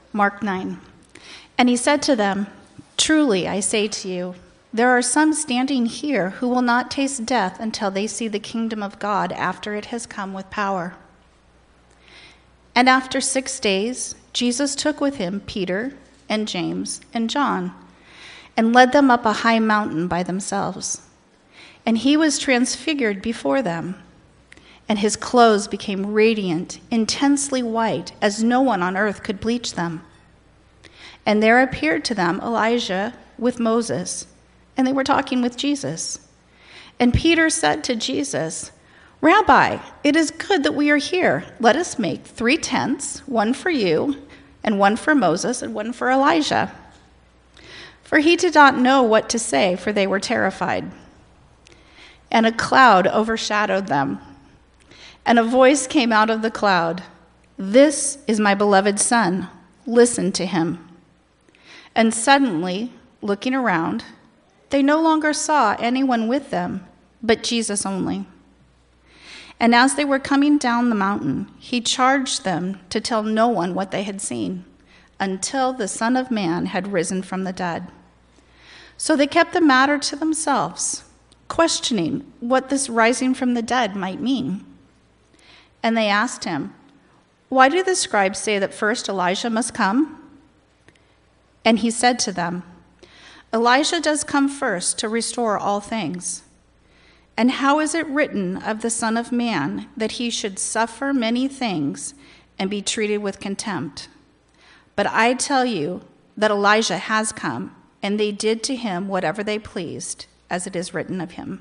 Mark 9. And he said to them, "Truly, I say to you, there are some standing here who will not taste death until they see the kingdom of God after it has come with power." And after 6 days, Jesus took with him Peter and James and John and led them up a high mountain by themselves. And he was transfigured before them, and his clothes became radiant, intensely white, as no one on earth could bleach them. And there appeared to them Elijah with Moses, and they were talking with Jesus. And Peter said to Jesus, "Rabbi, it is good that we are here. Let us make 3 tents, one for you, and one for Moses, and one for Elijah." For he did not know what to say, for they were terrified. And a cloud overshadowed them. And a voice came out of the cloud, "This is my beloved Son. Listen to him." And suddenly, looking around, they no longer saw anyone with them, but Jesus only. And as they were coming down the mountain, he charged them to tell no one what they had seen, until the Son of Man had risen from the dead. So they kept the matter to themselves, questioning what this rising from the dead might mean. And they asked him, "Why do the scribes say that first Elijah must come?" And he said to them, "Elijah does come first to restore all things. And how is it written of the Son of Man that he should suffer many things and be treated with contempt? But I tell you that Elijah has come, and they did to him whatever they pleased, as it is written of him."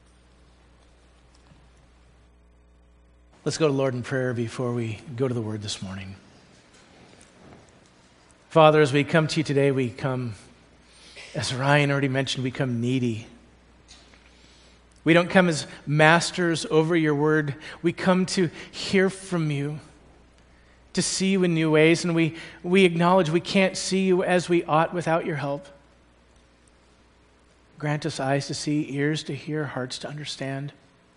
Let's go to Lord in prayer before we go to the word this morning. Father, as we come to you today, we come, as Ryan already mentioned, we come needy. We don't come as masters over your word. We come to hear from you, to see you in new ways, and we acknowledge we can't see you as we ought without your help. Grant us eyes to see, ears to hear, hearts to understand.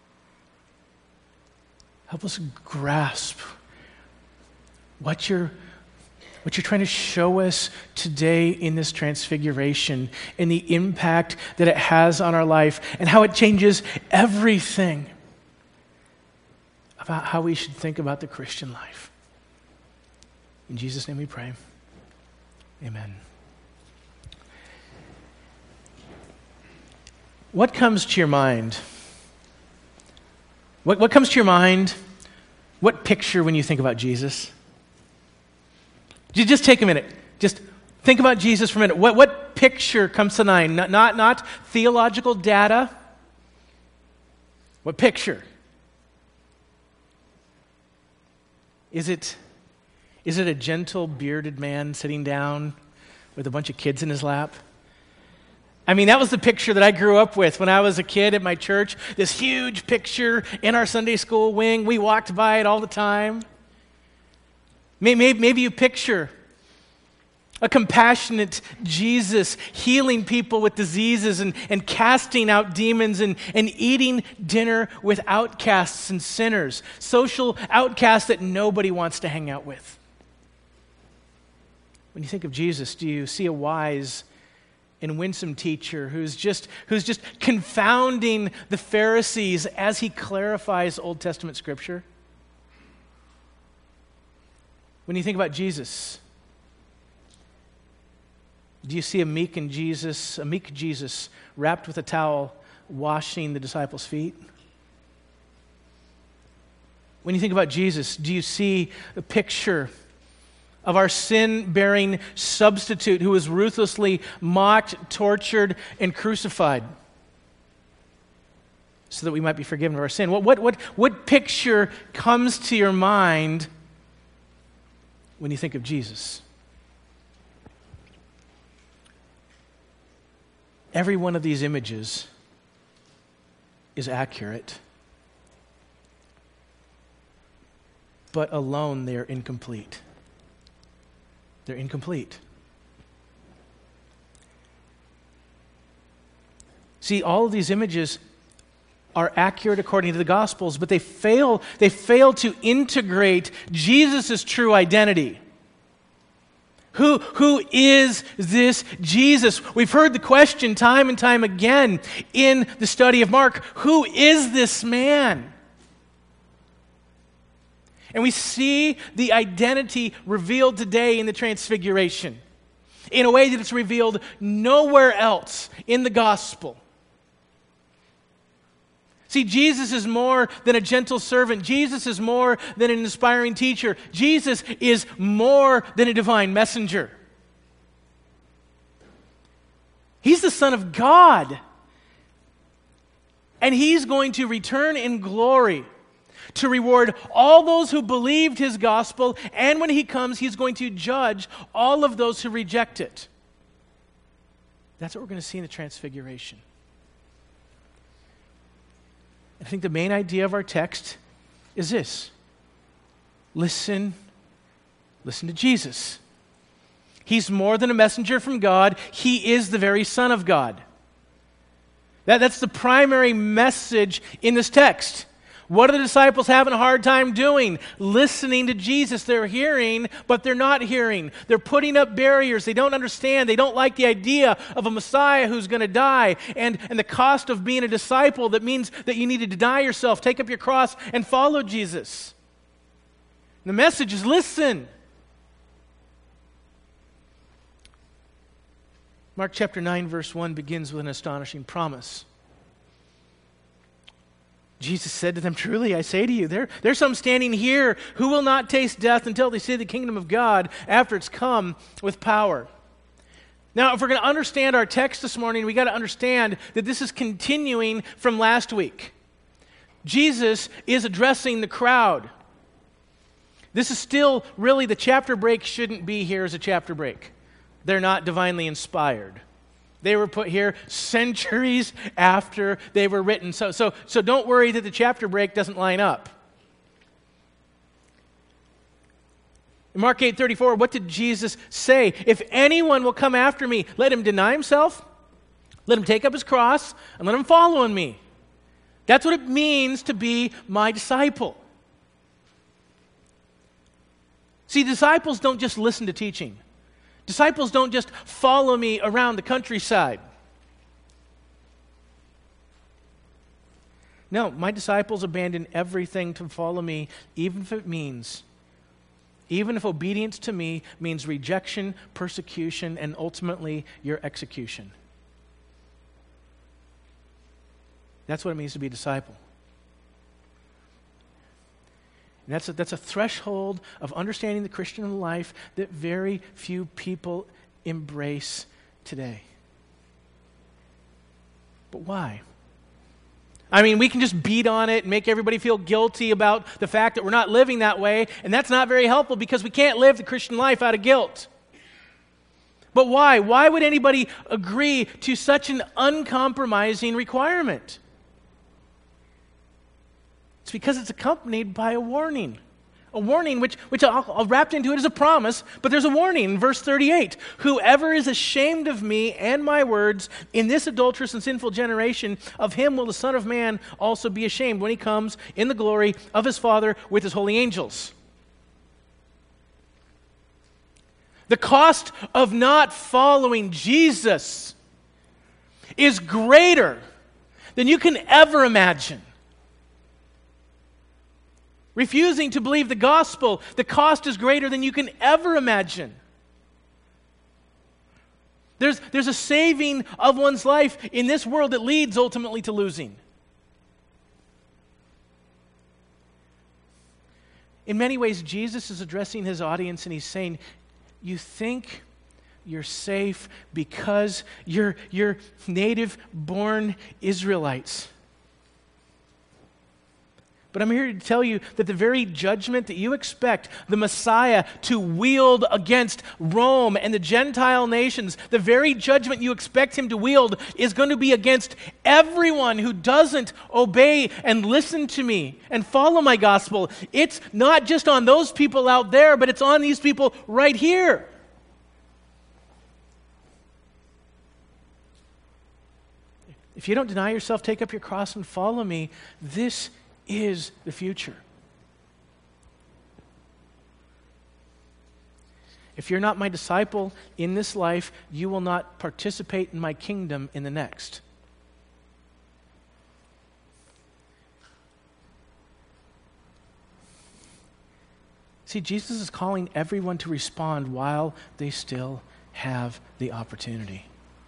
Help us grasp what you're trying to show us today in this transfiguration and the impact that it has on our life and how it changes everything about how we should think about the Christian life. In Jesus' name we pray. Amen. What comes to your mind? What comes to your mind? What picture when you think about Jesus? Just take a minute. Just think about Jesus for a minute. What picture comes to mind? Not theological data. What picture? Is it a gentle, bearded man sitting down with a bunch of kids in his lap? I mean, that was the picture that I grew up with when I was a kid at my church. This huge picture in our Sunday school wing. We walked by it all the time. Maybe you picture a compassionate Jesus healing people with diseases and casting out demons and eating dinner with outcasts and sinners, social outcasts that nobody wants to hang out with. When you think of Jesus, do you see a wise and winsome teacher who's just confounding the Pharisees as he clarifies Old Testament scripture? When you think about Jesus, do you see a meek Jesus wrapped with a towel washing the disciples' feet? When you think about Jesus, do you see a picture of our sin-bearing substitute who was ruthlessly mocked, tortured, and crucified so that we might be forgiven of our sin? What picture comes to your mind when you think of Jesus? Every one of these images is accurate, but alone they are incomplete. They're incomplete. See, all of these images are accurate according to the Gospels, but they fail to integrate Jesus' true identity. Who is this Jesus? We've heard the question time and time again in the study of Mark. Who is this man? And we see the identity revealed today in the Transfiguration in a way that it's revealed nowhere else in the gospel. See, Jesus is more than a gentle servant. Jesus is more than an inspiring teacher. Jesus is more than a divine messenger. He's the Son of God. And He's going to return in glory to reward all those who believed His gospel. And when He comes, He's going to judge all of those who reject it. That's what we're going to see in the Transfiguration. I think the main idea of our text is this. Listen to Jesus. He's more than a messenger from God. He is the very Son of God. That's the primary message in this text. What are the disciples having a hard time doing? Listening to Jesus. They're hearing, but they're not hearing. They're putting up barriers. They don't understand. They don't like the idea of a Messiah who's going to die. And the cost of being a disciple, that means that you need to deny yourself, take up your cross, and follow Jesus. The message is listen. Mark chapter 9, verse 1 begins with an astonishing promise. Jesus said to them, "Truly I say to you, there's some standing here who will not taste death until they see the kingdom of God after it's come with power." Now, if we're going to understand our text this morning, we got to understand that this is continuing from last week. Jesus is addressing the crowd. This is still really, the chapter break shouldn't be here as a chapter break. They're not divinely inspired. They were put here centuries after they were written. So don't worry that the chapter break doesn't line up. In Mark 8:34, what did Jesus say? If anyone will come after me, let him deny himself, let him take up his cross, and let him follow me. That's what it means to be my disciple. See, disciples don't just listen to teaching. Disciples don't just follow me around the countryside. No, my disciples abandon everything to follow me, even if obedience to me means rejection, persecution, and ultimately your execution. That's what it means to be a disciple. And that's a threshold of understanding the Christian life that very few people embrace today. But why? I mean, we can just beat on it and make everybody feel guilty about the fact that we're not living that way, and that's not very helpful because we can't live the Christian life out of guilt. But why? Why would anybody agree to such an uncompromising requirement? It's because it's accompanied by a warning. A warning which I'll wrap into it as a promise, but there's a warning in verse 38. Whoever is ashamed of me and my words in this adulterous and sinful generation, of him will the Son of Man also be ashamed when he comes in the glory of his Father with his holy angels. The cost of not following Jesus is greater than you can ever imagine. Refusing to believe the gospel, the cost is greater than you can ever imagine. There's a saving of one's life in this world that leads ultimately to losing. In many ways, Jesus is addressing his audience and he's saying, you think you're safe because you're native-born Israelites. But I'm here to tell you that the very judgment that you expect the Messiah to wield against Rome and the Gentile nations, the very judgment you expect him to wield is going to be against everyone who doesn't obey and listen to me and follow my gospel. It's not just on those people out there, but it's on these people right here. If you don't deny yourself, take up your cross and follow me, this is the future. If you're not my disciple in this life, you will not participate in my kingdom in the next. See, Jesus is calling everyone to respond while they still have the opportunity.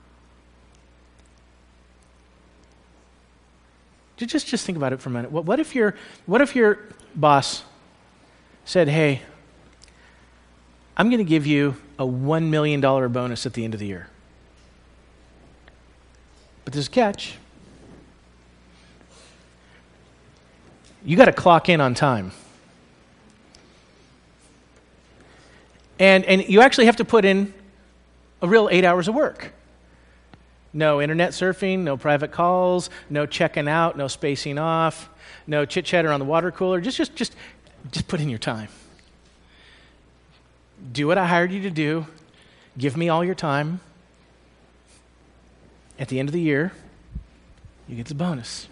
Just think about it for a minute. What if your boss said, "Hey, I'm going to give you a $1 million bonus at the end of the year. But there's a catch. You got to clock in on time. And you actually have to put in a real 8 hours of work. No internet surfing, no private calls, no checking out, no spacing off, no chit-chatter on the water cooler. Just put in your time. Do what I hired you to do. Give me all your time. At the end of the year, you get the bonus.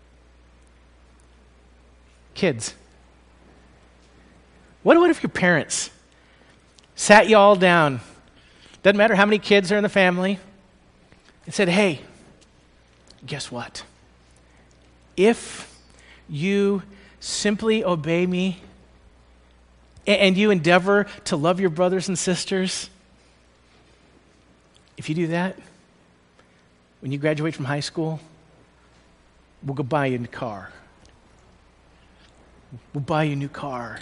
Kids, what if your parents sat you all down, doesn't matter how many kids are in the family, and said, "Hey, guess what? If you simply obey me and you endeavor to love your brothers and sisters, if you do that, when you graduate from high school, we'll go buy you a new car. We'll buy you a new car."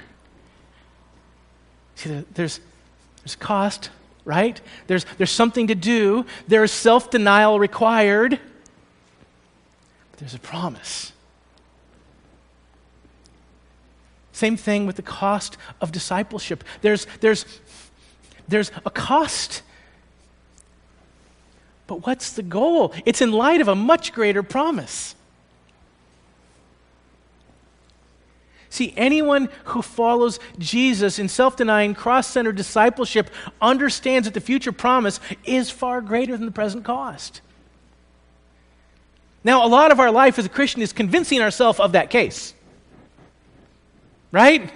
See, there's cost, right? There's something to do. There's self-denial required. But there's a promise. Same thing with the cost of discipleship. There's a cost. But what's the goal? It's in light of a much greater promise. See, anyone who follows Jesus in self-denying, cross-centered discipleship understands that the future promise is far greater than the present cost. Now, a lot of our life as a Christian is convincing ourselves of that case. Right?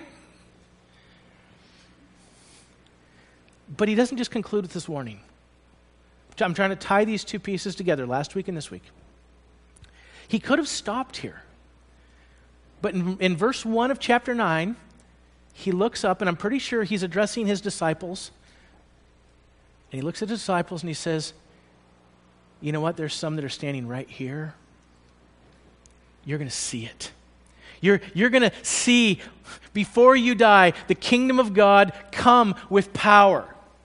But he doesn't just conclude with this warning. I'm trying to tie these two pieces together, last week and this week. He could have stopped here. But in verse 1 of chapter 9, he looks up, and I'm pretty sure he's addressing his disciples. And he looks at his disciples and he says, "You know what? There's some that are standing right here. You're going to see it. You're going to see, before you die, the kingdom of God come with power.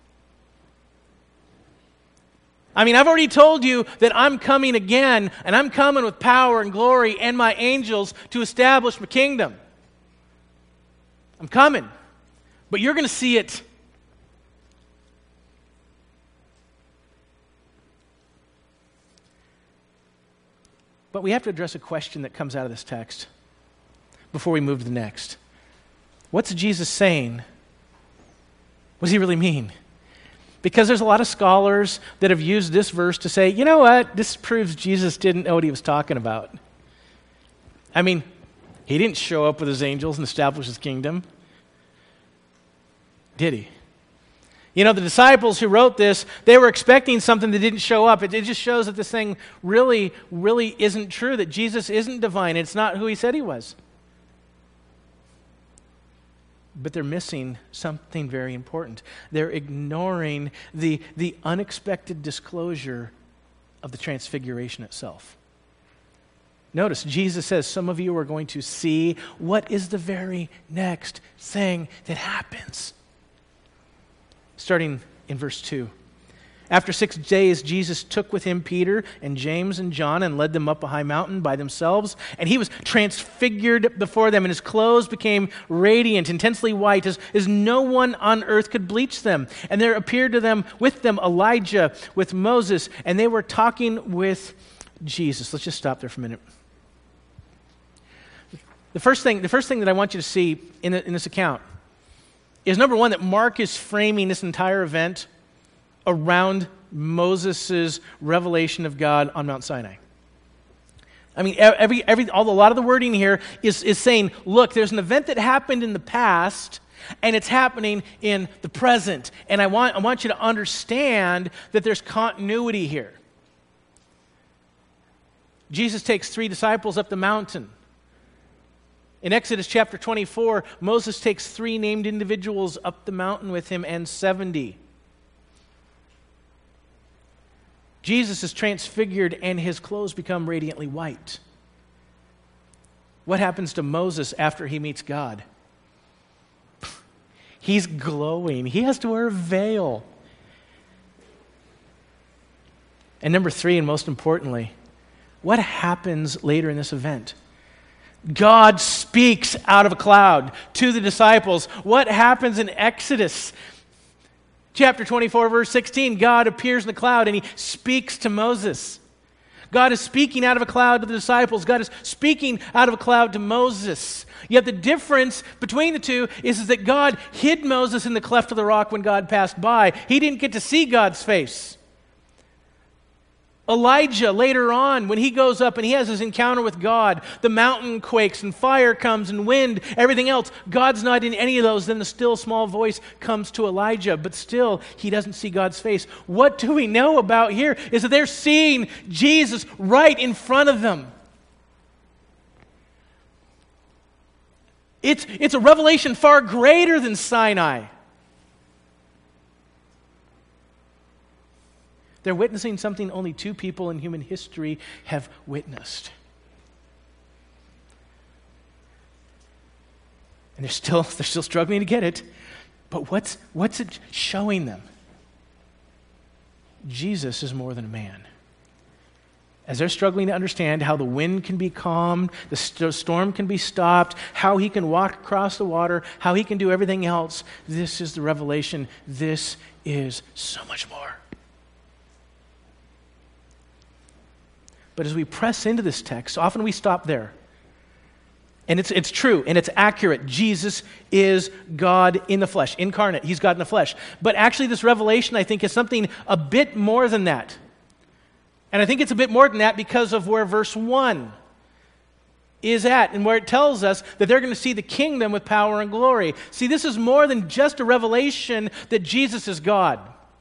I mean, I've already told you that I'm coming again, and I'm coming with power and glory and my angels to establish my kingdom. I'm coming, but you're going to see it." But we have to address a question that comes out of this text before we move to the next. What's Jesus saying? What does he really mean? Because there's a lot of scholars that have used this verse to say, you know what, this proves Jesus didn't know what he was talking about. I mean, he didn't show up with his angels and establish his kingdom. Did he? You know, the disciples who wrote this, they were expecting something that didn't show up. It just shows that this thing really, really isn't true, that Jesus isn't divine. It's not who he said he was. But they're missing something very important. They're ignoring the unexpected disclosure of the transfiguration itself. Notice, Jesus says, some of you are going to see what is the very next thing that happens. Starting in verse 2. After 6 days, Jesus took with him Peter and James and John and led them up a high mountain by themselves. And he was transfigured before them, and his clothes became radiant, intensely white, as no one on earth could bleach them. And there appeared to them with them Elijah with Moses, and they were talking with Jesus. Let's just stop there for a minute. The first thing that I want you to see in this account is, number one, that Mark is framing this entire event around Moses' revelation of God on Mount Sinai. I mean, a lot of the wording here is saying, look, there's an event that happened in the past, And it's happening in the present. And I want you to understand that there's continuity here. Jesus takes 3 disciples up the mountain. In Exodus chapter 24, Moses takes 3 named individuals up the mountain with him and 70. Jesus is transfigured and his clothes become radiantly white. What happens to Moses after he meets God? He's glowing. He has to wear a veil. And number 3, and most importantly, what happens later in this event? God speaks out of a cloud to the disciples. What happens in Exodus chapter 24, verse 16? God appears in the cloud and he speaks to Moses. God is speaking out of a cloud to the disciples. God is speaking out of a cloud to Moses. Yet the difference between the two is that God hid Moses in the cleft of the rock when God passed by. He didn't get to see God's face. Elijah, later on, when he goes up and he has his encounter with God, the mountain quakes and fire comes and wind, everything else. God's not in any of those. Then the still small voice comes to Elijah, but still he doesn't see God's face. What do we know about here is that they're seeing Jesus right in front of them. It's a revelation far greater than Sinai. They're witnessing something only 2 people in human history have witnessed. And they're still struggling to get it. But what's it showing them? Jesus is more than a man. As they're struggling to understand how the wind can be calmed, the storm can be stopped, how he can walk across the water, how he can do everything else, this is the revelation. This is so much more. But as we press into this text, often we stop there. And it's true, and it's accurate. Jesus is God in the flesh, incarnate. He's God in the flesh. But actually this revelation, I think, is something a bit more than that. And I think it's a bit more than that because of where verse 1 is at and where it tells us that they're going to see the kingdom with power and glory. See, this is more than just a revelation that Jesus is God.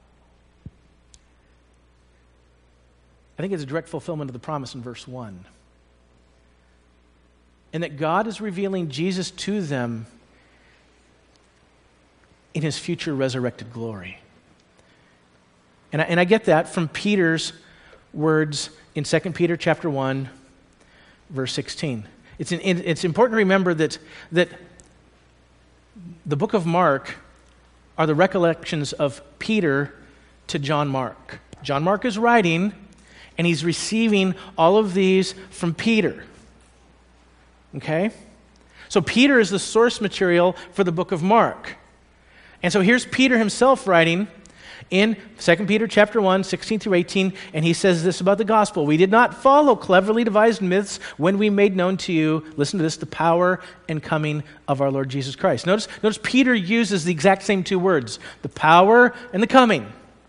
I think it's a direct fulfillment of the promise in verse 1. And that God is revealing Jesus to them in his future resurrected glory. And I get that from Peter's words in 2 Peter chapter 1, verse 16. It's important to remember that the book of Mark are the recollections of Peter to John Mark. John Mark is writing, and he's receiving all of these from Peter. Okay? So Peter is the source material for the book of Mark. And so here's Peter himself writing in 2 Peter chapter 1, 16 through 18, and he says this about the gospel. We did not follow cleverly devised myths when we made known to you, listen to this, the power and coming of our Lord Jesus Christ. Notice Peter uses the exact same 2 words, the power and the coming.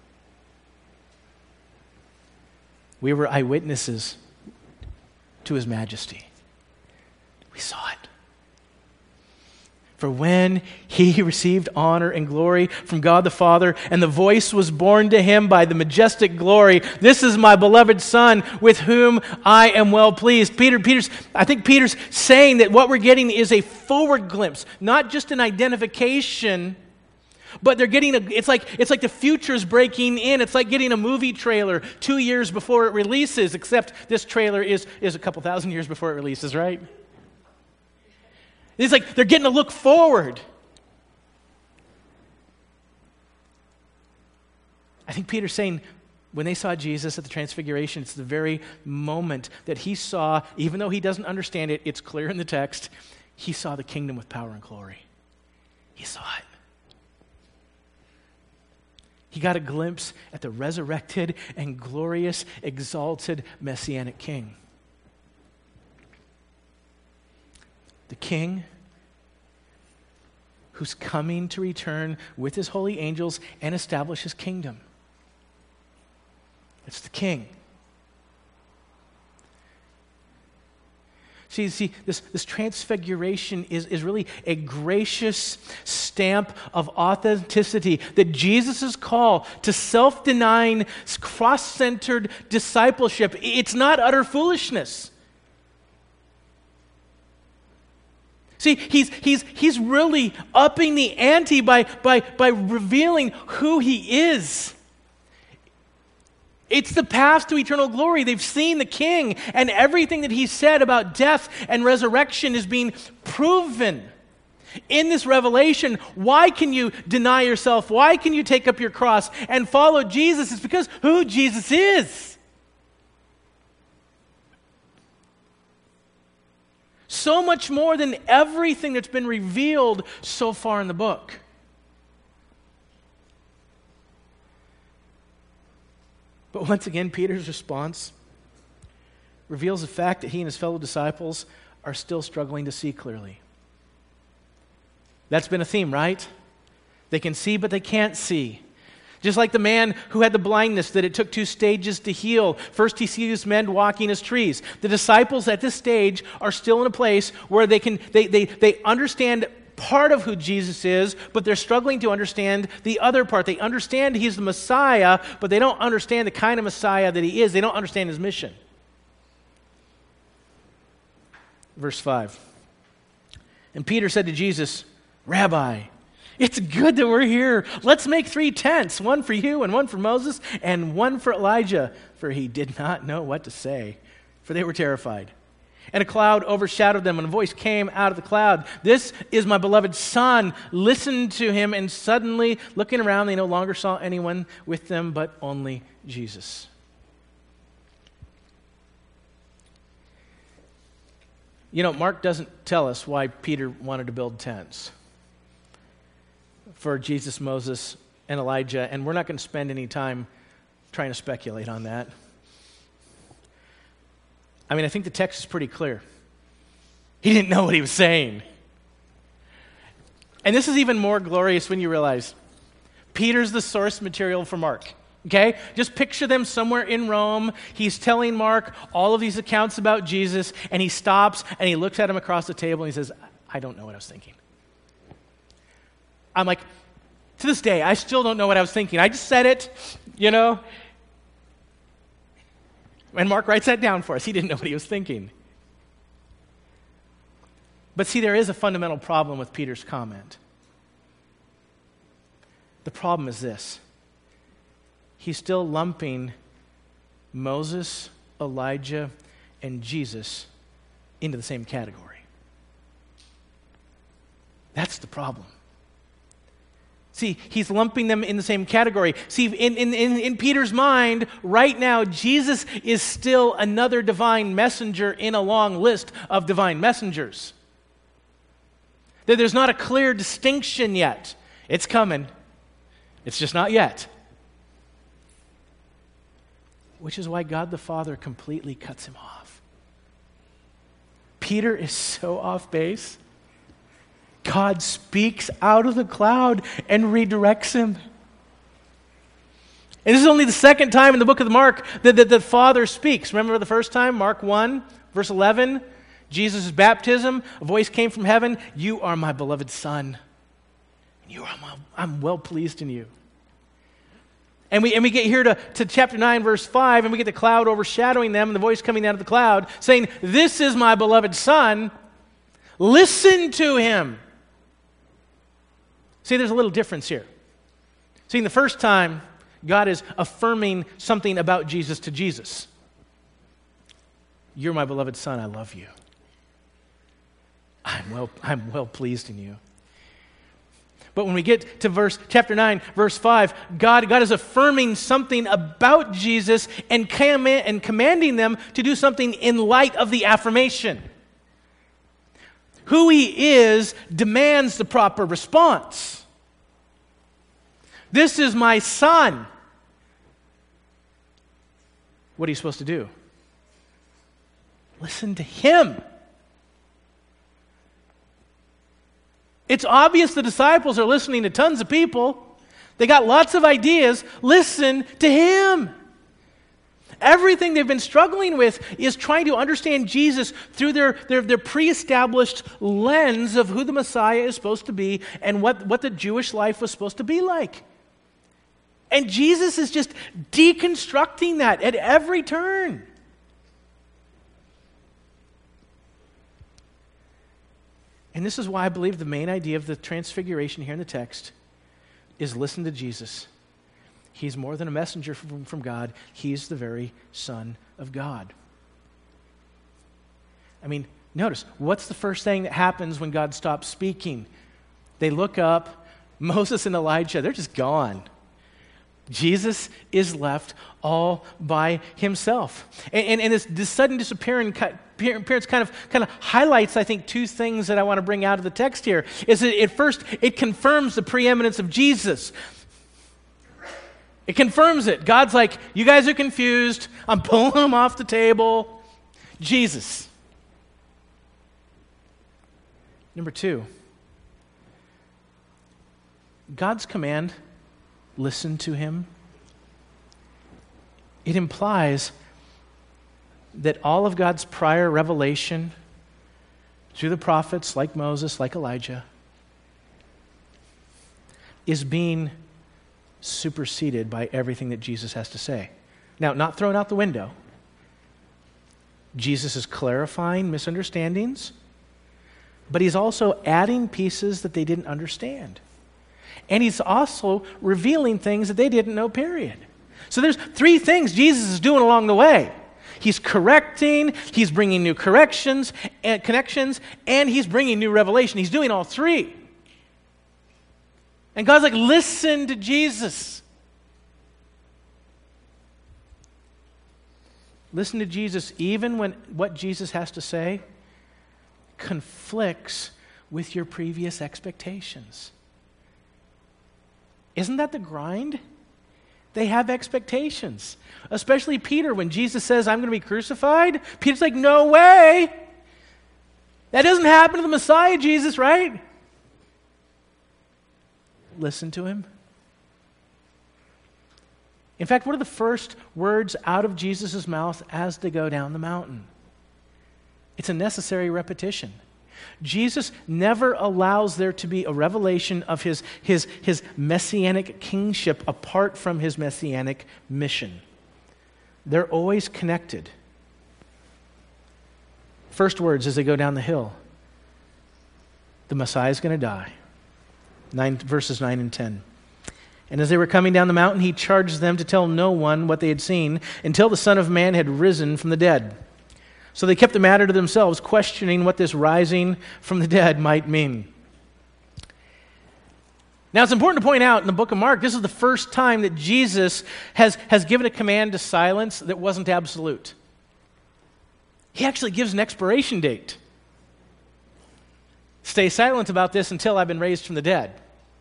We were eyewitnesses to his majesty. We saw it. For when he received honor and glory from God the Father, and the voice was borne to him by the majestic glory, "This is my beloved Son, with whom I am well pleased." I think Peter's saying that what we're getting is a forward glimpse, not just an identification, but they're getting it's like the future's breaking in. It's like getting a movie trailer 2 years before it releases, except this trailer is a couple thousand years before it releases, right? It's like they're getting a look forward. I think Peter's saying when they saw Jesus at the Transfiguration, it's the very moment that he saw, even though he doesn't understand it, it's clear in the text, he saw the kingdom with power and glory. He saw it. He got a glimpse at the resurrected and glorious, exalted Messianic King. The King who's coming to return with his holy angels and establish his kingdom. It's the King. See, this transfiguration is really a gracious stamp of authenticity that Jesus' call to self-denying, cross-centered discipleship, it's not utter foolishness. See, he's really upping the ante by revealing who he is. It's the path to eternal glory. They've seen the King, and everything that he said about death and resurrection is being proven in this revelation. Why can you deny yourself? Why can you take up your cross and follow Jesus? It's because who Jesus is. So much more than everything that's been revealed so far in the book. But once again, Peter's response reveals the fact that he and his fellow disciples are still struggling to see clearly. That's been a theme, right? They can see, but they can't see. Just like the man who had the blindness that it took 2 stages to heal. First, he sees men walking as trees. The disciples at this stage are still in a place where they understand part of who Jesus is, but they're struggling to understand the other part. They understand he's the Messiah, but they don't understand the kind of Messiah that he is. They don't understand his mission. Verse 5. And Peter said to Jesus, "Rabbi, it's good that we're here. Let's make 3 tents, one for you and one for Moses and one for Elijah." For he did not know what to say, for they were terrified. And a cloud overshadowed them, and a voice came out of the cloud. "This is my beloved Son. Listen to him." And suddenly, looking around, they no longer saw anyone with them, but only Jesus. You know, Mark doesn't tell us why Peter wanted to build tents for Jesus, Moses, and Elijah, and we're not going to spend any time trying to speculate on that. I mean, I think the text is pretty clear. He didn't know what he was saying. And this is even more glorious when you realize Peter's the source material for Mark. Okay? Just picture them somewhere in Rome. He's telling Mark all of these accounts about Jesus, and he stops and he looks at him across the table and he says, "I don't know what I was thinking." I'm like, to this day, I still don't know what I was thinking. I just said it, you know. And Mark writes that down for us. He didn't know what he was thinking. But see, there is a fundamental problem with Peter's comment. The problem is this. He's still lumping Moses, Elijah, and Jesus into the same category. That's the problem. See, he's lumping them in the same category. See, in Peter's mind, right now, Jesus is still another divine messenger in a long list of divine messengers. There's not a clear distinction yet. It's coming. It's just not yet. Which is why God the Father completely cuts him off. Peter is so off base. God speaks out of the cloud and redirects him. And this is only the second time in the book of Mark that the Father speaks. Remember the first time? Mark 1, verse 11. Jesus' baptism. A voice came from heaven. "You are my beloved Son. I'm well pleased in you." And we get here to chapter 9, verse 5, and we get the cloud overshadowing them and the voice coming out of the cloud saying, "This is my beloved Son. Listen to him." See, there's a little difference here. See, in the first time, God is affirming something about Jesus to Jesus. "You're my beloved Son, I love you. I'm well pleased in you." But when we get to chapter 9, verse 5, God is affirming something about Jesus and commanding them to do something in light of the affirmation. Who he is demands the proper response. "This is my Son." What are you supposed to do? Listen to him. It's obvious the disciples are listening to tons of people. They got lots of ideas. Listen to him. Everything they've been struggling with is trying to understand Jesus through their pre-established lens of who the Messiah is supposed to be and what the Jewish life was supposed to be like. And Jesus is just deconstructing that at every turn. And this is why I believe the main idea of the transfiguration here in the text is listen to Jesus. He's more than a messenger from God. He's the very Son of God. I mean, notice, what's the first thing that happens when God stops speaking? They look up, Moses and Elijah, they're just gone. Jesus is left all by himself. And this sudden appearance kind of highlights, I think, two things that I want to bring out of the text here. Is that at first, it confirms the preeminence of Jesus. It confirms it. God's like, you guys are confused. I'm pulling them off the table. Jesus. Number two, God's command, listen to him. It implies that all of God's prior revelation through the prophets like Moses, like Elijah, is being superseded by everything that Jesus has to say. Now, not thrown out the window. Jesus is clarifying misunderstandings, but he's also adding pieces that they didn't understand. And he's also revealing things that they didn't know, period. So there's three things Jesus is doing along the way. He's correcting, he's bringing new corrections and connections, and he's bringing new revelation. He's doing all three. And God's like, listen to Jesus. Listen to Jesus even when what Jesus has to say conflicts with your previous expectations. Isn't that the grind? They have expectations. Especially Peter, when Jesus says, I'm going to be crucified, Peter's like, no way. That doesn't happen to the Messiah, Jesus, right? Listen to him. In fact, what are the first words out of Jesus' mouth as they go down the mountain? It's a necessary repetition. Jesus never allows there to be a revelation of his messianic kingship apart from his messianic mission. They're always connected. First words as they go down the hill. The Messiah is going to die. Verses 9 and 10. And as they were coming down the mountain, he charged them to tell no one what they had seen until the Son of Man had risen from the dead. So they kept the matter to themselves, questioning what this rising from the dead might mean. Now, it's important to point out in the book of Mark, this is the first time that Jesus has given a command to silence that wasn't absolute. He actually gives an expiration date. Stay silent about this until I've been raised from the dead.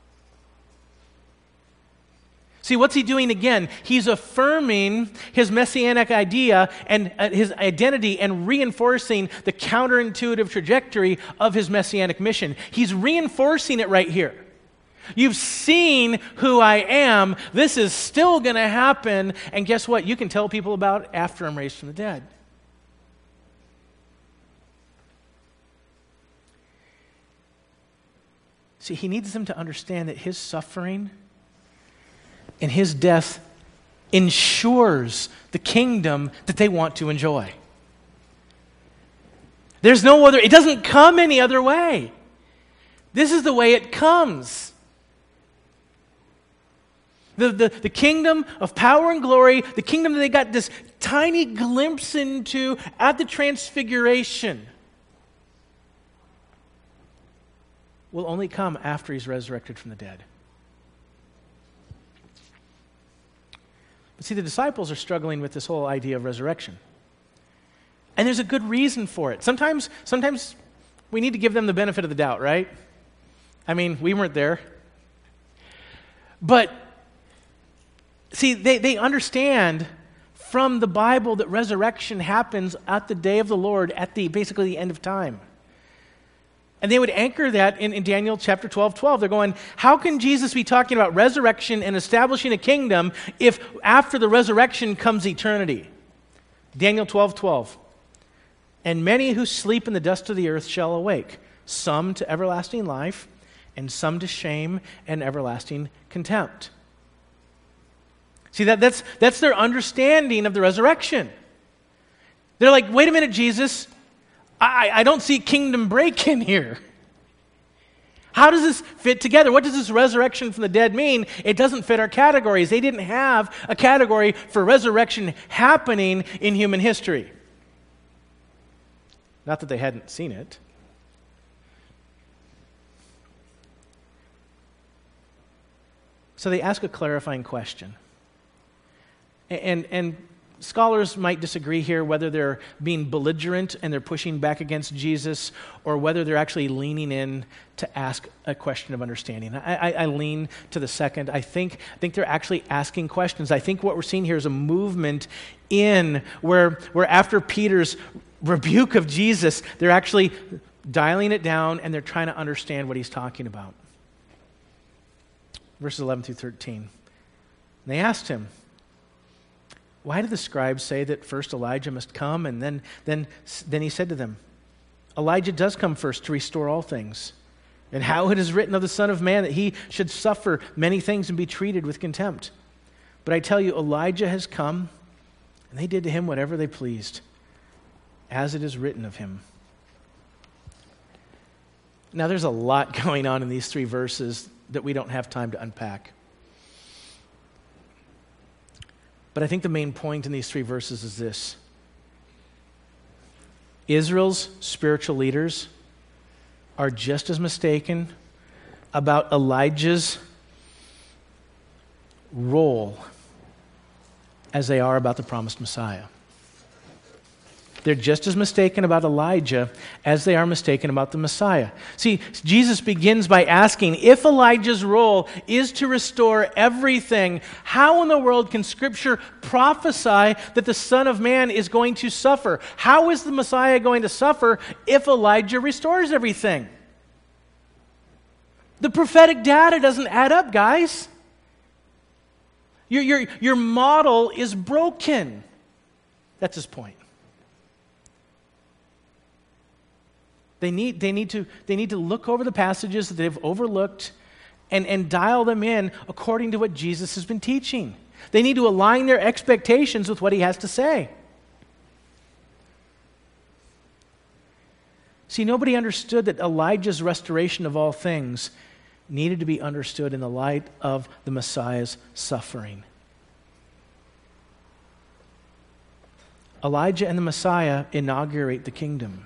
See, what's he doing again? He's affirming his messianic idea and his identity and reinforcing the counterintuitive trajectory of his messianic mission. He's reinforcing it right here. You've seen who I am. This is still going to happen. And guess what? You can tell people about it after I'm raised from the dead. See, he needs them to understand that his suffering and his death ensures the kingdom that they want to enjoy. There's no other, it doesn't come any other way. This is the way it comes. The kingdom of power and glory, the kingdom that they got this tiny glimpse into at the transfiguration, will only come after he's resurrected from the dead. But see, the disciples are struggling with this whole idea of resurrection. And there's a good reason for it. Sometimes we need to give them the benefit of the doubt, right? I mean, we weren't there. But see, they understand from the Bible that resurrection happens at the day of the Lord, at basically the end of time. And they would anchor that in Daniel chapter 12:12. They're going, how can Jesus be talking about resurrection and establishing a kingdom if after the resurrection comes eternity? Daniel 12:12. And many who sleep in the dust of the earth shall awake, some to everlasting life, and some to shame and everlasting contempt. See, that's their understanding of the resurrection. They're like, wait a minute, Jesus, I don't see kingdom break in here. How does this fit together? What does this resurrection from the dead mean? It doesn't fit our categories. They didn't have a category for resurrection happening in human history. Not that they hadn't seen it. So they ask a clarifying question. And scholars might disagree here whether they're being belligerent and they're pushing back against Jesus or whether they're actually leaning in to ask a question of understanding. I lean to the second. I think they're actually asking questions. I think what we're seeing here is a movement in where after Peter's rebuke of Jesus, they're actually dialing it down and they're trying to understand what he's talking about. Verses 11 through 13. And they asked him, why did the scribes say that first Elijah must come? And then he said to them, Elijah does come first to restore all things. And how it is written of the Son of Man that he should suffer many things and be treated with contempt. But I tell you, Elijah has come, and they did to him whatever they pleased, as it is written of him. Now there's a lot going on in these 3 verses that we don't have time to unpack. But I think the main point in these 3 verses is this. Israel's spiritual leaders are just as mistaken about Elijah's role as they are about the promised Messiah. They're just as mistaken about Elijah as they are mistaken about the Messiah. See, Jesus begins by asking, if Elijah's role is to restore everything, how in the world can Scripture prophesy that the Son of Man is going to suffer? How is the Messiah going to suffer if Elijah restores everything? The prophetic data doesn't add up, guys. Your model is broken. That's his point. They need to look over the passages that they've overlooked and dial them in according to what Jesus has been teaching. They need to align their expectations with what he has to say. See, nobody understood that Elijah's restoration of all things needed to be understood in the light of the Messiah's suffering. Elijah and the Messiah inaugurate the kingdom,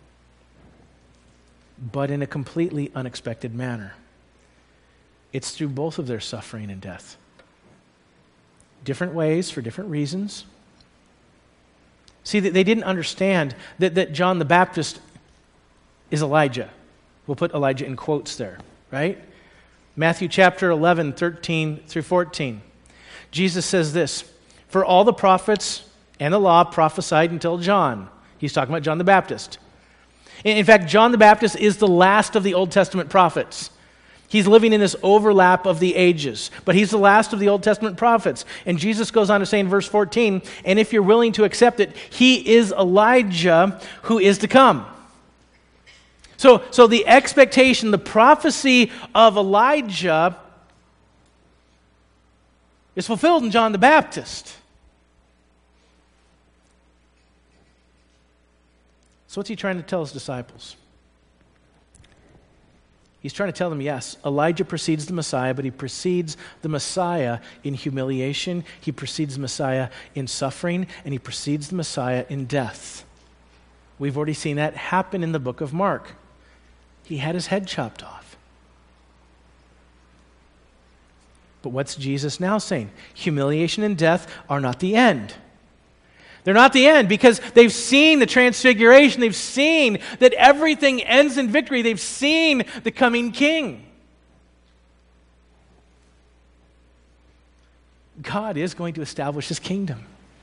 but in a completely unexpected manner. It's through both of their suffering and death. Different ways for different reasons. See, they didn't understand that John the Baptist is Elijah. We'll put Elijah in quotes there, right? Matthew chapter 11, 13 through 14. Jesus says this, for all the prophets and the law prophesied until John. He's talking about John the Baptist. In fact, John the Baptist is the last of the Old Testament prophets. He's living in this overlap of the ages, but he's the last of the Old Testament prophets. And Jesus goes on to say in verse 14, and if you're willing to accept it, he is Elijah who is to come. So the expectation, the prophecy of Elijah is fulfilled in John the Baptist. So what's he trying to tell his disciples? He's trying to tell them, yes, Elijah precedes the Messiah, but he precedes the Messiah in humiliation, he precedes the Messiah in suffering, and he precedes the Messiah in death. We've already seen that happen in the book of Mark. He had his head chopped off. But what's Jesus now saying? Humiliation and death are not the end. They're not the end because they've seen the transfiguration. They've seen that everything ends in victory. They've seen the coming king. God is going to establish his kingdom.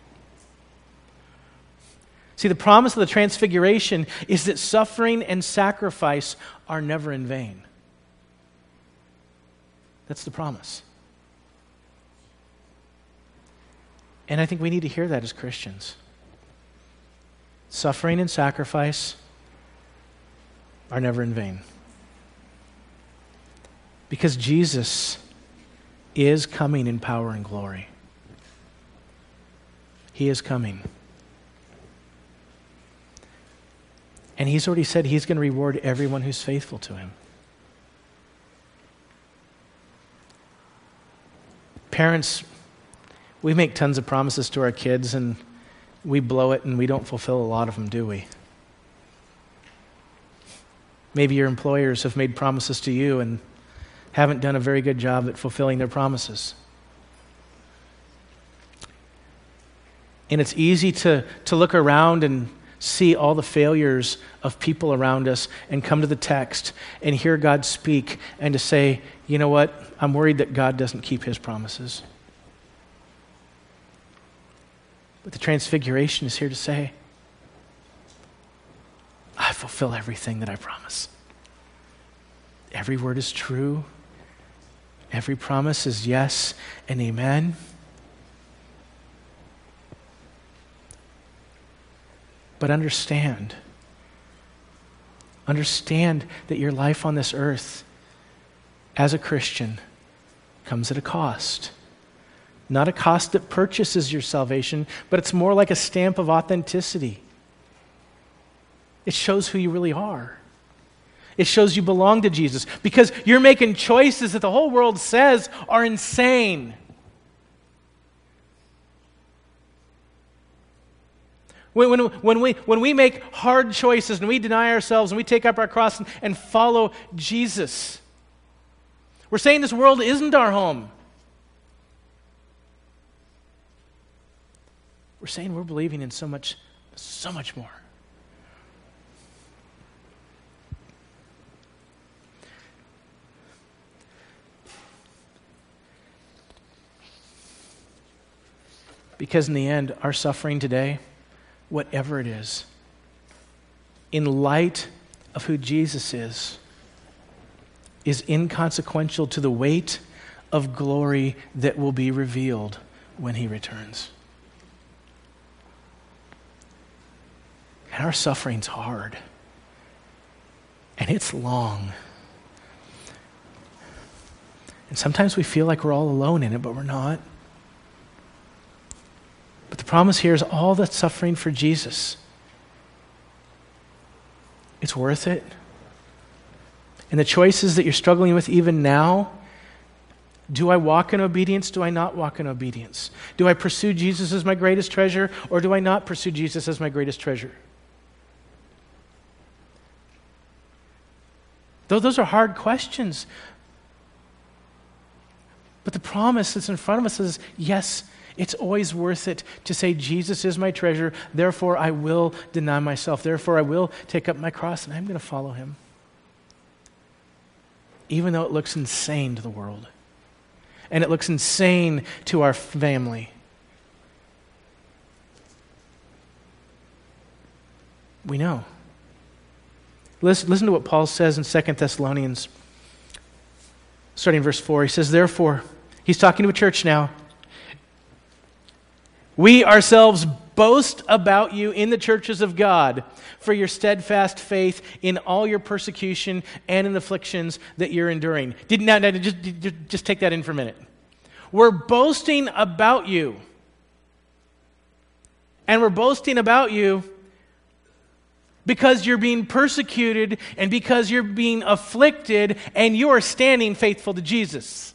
See, the promise of the transfiguration is that suffering and sacrifice are never in vain. That's the promise. And I think we need to hear that as Christians. suffering and sacrifice are never in vain. Because Jesus is coming in power and glory. He is coming. And he's already said he's going to reward everyone who's faithful to him. Parents, we make tons of promises to our kids and we blow it and we don't fulfill a lot of them, do we? Maybe your employers have made promises to you and haven't done a very good job at fulfilling their promises. And it's easy to look around and see all the failures of people around us and come to the text and hear God speak and to say, you know what, I'm worried that God doesn't keep his promises. But the Transfiguration is here to say, I fulfill everything that I promise. Every word is true. Every promise is yes and amen. But understand that your life on this earth as a Christian comes at a cost. Not a cost that purchases your salvation, but it's more like a stamp of authenticity. It shows who you really are. It shows you belong to Jesus because you're making choices that the whole world says are insane. When we make hard choices and we deny ourselves and we take up our cross and follow Jesus, we're saying this world isn't our home. We're saying we're believing in so much more. Because in the end, our suffering today, whatever it is, in light of who Jesus is inconsequential to the weight of glory that will be revealed when he returns. And our suffering's hard. And it's long. And sometimes we feel like we're all alone in it, but we're not. But the promise here is all that suffering for Jesus. It's worth it. And the choices that you're struggling with even now, do I walk in obedience? Do I not walk in obedience? Do I pursue Jesus as my greatest treasure, or do I not pursue Jesus as my greatest treasure? Though those are hard questions. But the promise that's in front of us is, yes, it's always worth it to say, Jesus is my treasure, therefore I will deny myself, therefore I will take up my cross and I'm going to follow him. Even though it looks insane to the world. And it looks insane to our family. We know. Listen to what Paul says in 2 Thessalonians, starting in verse 4. He says, therefore, he's talking to a church now, we ourselves boast about you in the churches of God for your steadfast faith in all your persecution and in afflictions that you're enduring. Just take that in for a minute. We're boasting about you. And we're boasting about you because you're being persecuted and because you're being afflicted and you are standing faithful to Jesus.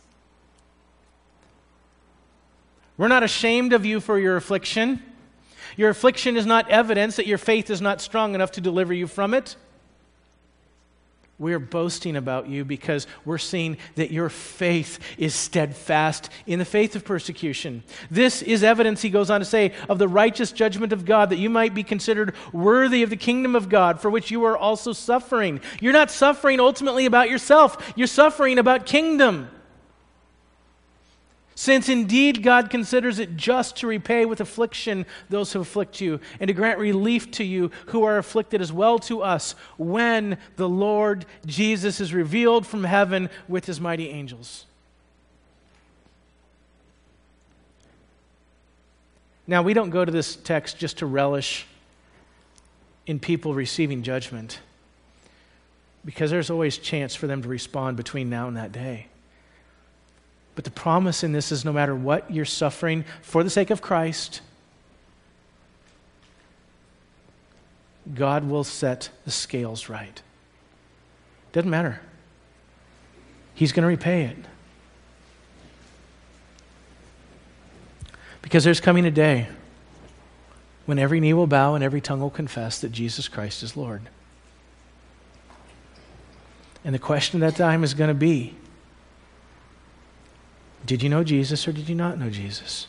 We're not ashamed of you for your affliction. Your affliction is not evidence that your faith is not strong enough to deliver you from it. We're boasting about you because we're seeing that your faith is steadfast in the faith of persecution. This is evidence, he goes on to say, of the righteous judgment of God, that you might be considered worthy of the kingdom of God, for which you are also suffering. You're not suffering ultimately about yourself. You're suffering about kingdom. Since indeed God considers it just to repay with affliction those who afflict you, and to grant relief to you who are afflicted, as well to us, when the Lord Jesus is revealed from heaven with his mighty angels. Now, we don't go to this text just to relish in people receiving judgment, because there's always chance for them to respond between now and that day. But the promise in this is no matter what you're suffering for the sake of Christ, God will set the scales right. Doesn't matter. He's going to repay it. Because there's coming a day when every knee will bow and every tongue will confess that Jesus Christ is Lord. And the question at that time is going to be, did you know Jesus or did you not know Jesus?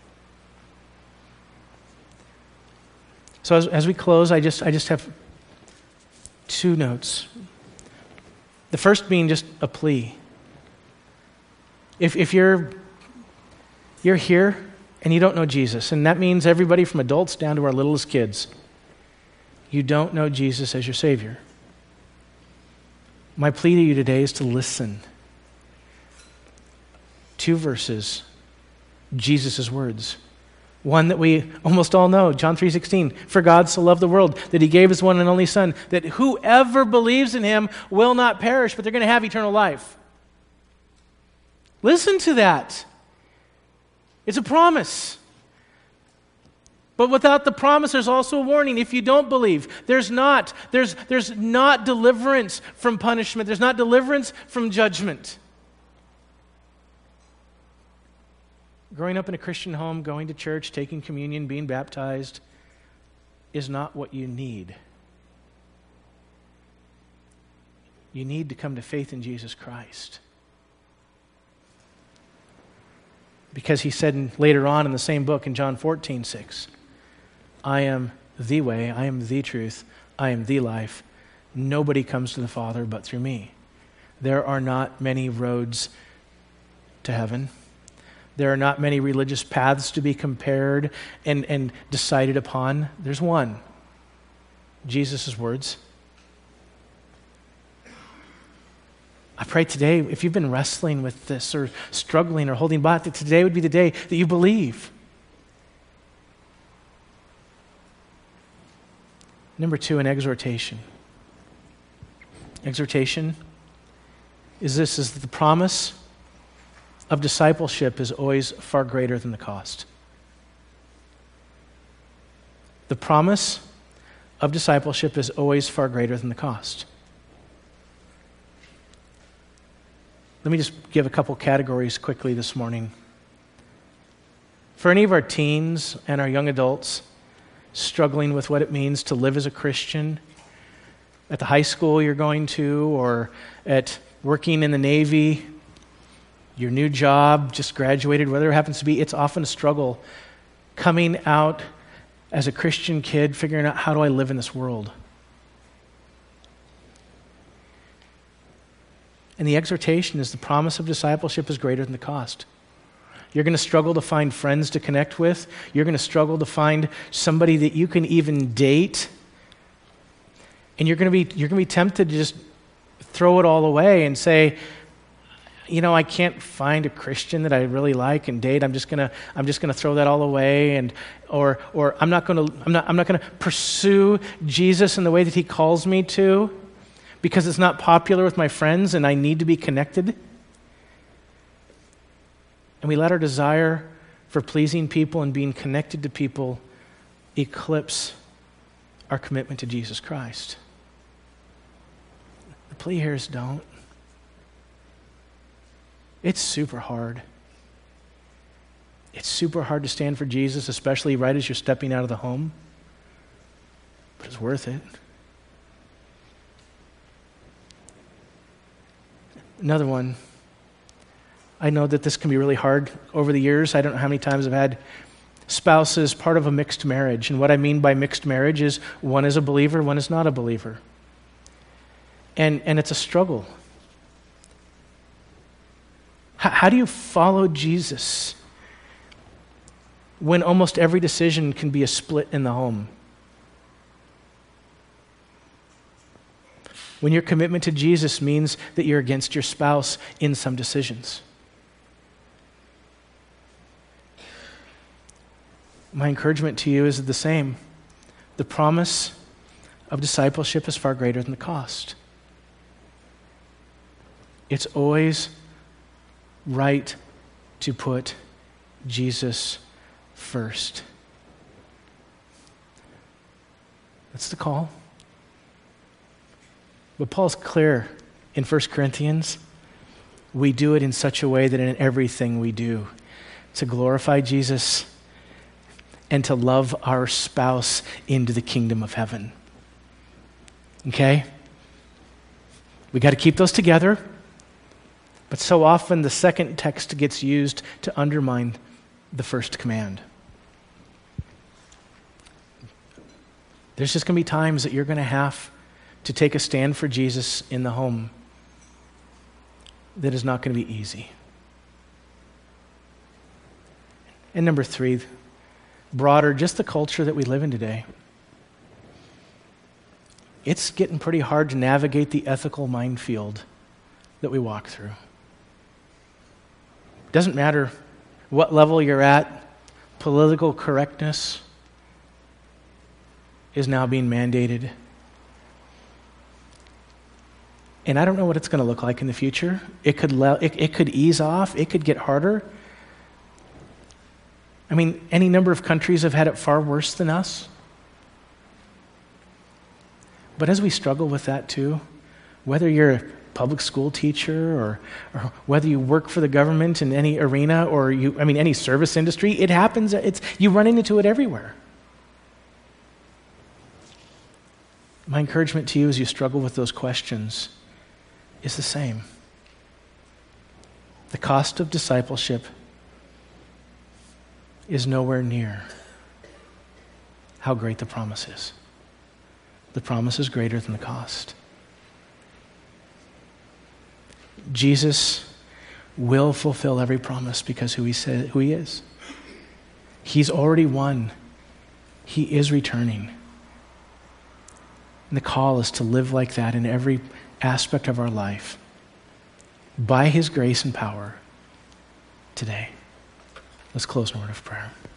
So as we close, I just have two notes. The first being just a plea. If you're here and you don't know Jesus, and that means everybody from adults down to our littlest kids, you don't know Jesus as your Savior. My plea to you today is to listen. 2 verses, Jesus' words. One that we almost all know, John 3:16. For God so loved the world that he gave his one and only Son, that whoever believes in him will not perish, but they're going to have eternal life. Listen to that. It's a promise. But without the promise, there's also a warning. If you don't believe, there's not deliverance from punishment. There's not deliverance from judgment. Growing up in a Christian home, going to church, taking communion, being baptized is not what you need. You need to come to faith in Jesus Christ. Because he said later on in the same book in John 14:6, I am the way, I am the truth, I am the life. Nobody comes to the Father but through me. There are not many roads to heaven. There are not many religious paths to be compared and decided upon. There's one. Jesus' words. I pray today, if you've been wrestling with this or struggling or holding back, that today would be the day that you believe. Number 2, an exhortation. Exhortation is that the promise of discipleship is always far greater than the cost. The promise of discipleship is always far greater than the cost. Let me just give a couple categories quickly this morning. For any of our teens and our young adults struggling with what it means to live as a Christian, at the high school you're going to, or at working in the Navy, your new job, just graduated, whatever it happens to be, it's often a struggle coming out as a Christian kid, figuring out how do I live in this world. And the exhortation is the promise of discipleship is greater than the cost. You're going to struggle to find friends to connect with. You're going to struggle to find somebody that you can even date. And you're going to be tempted to just throw it all away and say, you know, I can't find a Christian that I really like and date. I'm just gonna throw that all away, or I'm not gonna pursue Jesus in the way that he calls me to, because it's not popular with my friends and I need to be connected. And we let our desire for pleasing people and being connected to people eclipse our commitment to Jesus Christ. The plea here is don't. It's super hard. It's super hard to stand for Jesus, especially right as you're stepping out of the home. But it's worth it. Another one. I know that this can be really hard over the years. I don't know how many times I've had spouses part of a mixed marriage. And what I mean by mixed marriage is one is a believer, one is not a believer. And it's a struggle. How do you follow Jesus when almost every decision can be a split in the home? When your commitment to Jesus means that you're against your spouse in some decisions. My encouragement to you is the same. The promise of discipleship is far greater than the cost. It's always right to put Jesus first. That's the call. But Paul's clear in 1 Corinthians. We do it in such a way that in everything we do, to glorify Jesus and to love our spouse into the kingdom of heaven. Okay? We got to keep those together. But so often the second text gets used to undermine the first command. There's just going to be times that you're going to have to take a stand for Jesus in the home that is not going to be easy. And number 3, broader, just the culture that we live in today. It's getting pretty hard to navigate the ethical minefield that we walk through. Doesn't matter what level you're at, political correctness is now being mandated. And I don't know what it's going to look like in the future. It could ease off. It could get harder. I mean, any number of countries have had it far worse than us. But as we struggle with that too, whether you're a public school teacher or whether you work for the government in any arena or any service industry, it happens. You run into it everywhere. My encouragement to you as you struggle with those questions is the same. The cost of discipleship is nowhere near how great the promise is. The promise is greater than the cost. Jesus will fulfill every promise because who he is. He's already won. He is returning. And the call is to live like that in every aspect of our life by his grace and power today. Let's close in a word of prayer.